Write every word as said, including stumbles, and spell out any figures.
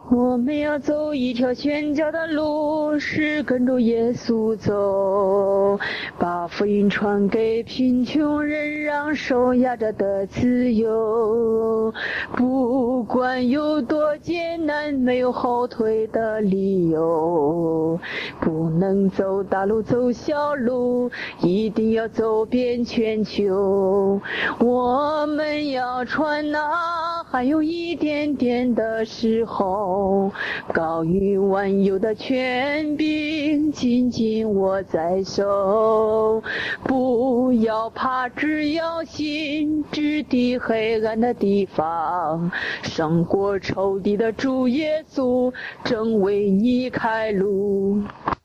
我们要走一条宣教的路，是跟着耶稣走，把福音传给贫穷人，让受压着的自由。不管有多艰难，没有后退的理由，不能走大路走小路，一定要走遍全球。我们要传那还有一点点的时候，高于万有的权柄紧紧握在手。不要怕，只要信，直抵黑暗的地方，胜过仇敌的主耶稣正为你开路。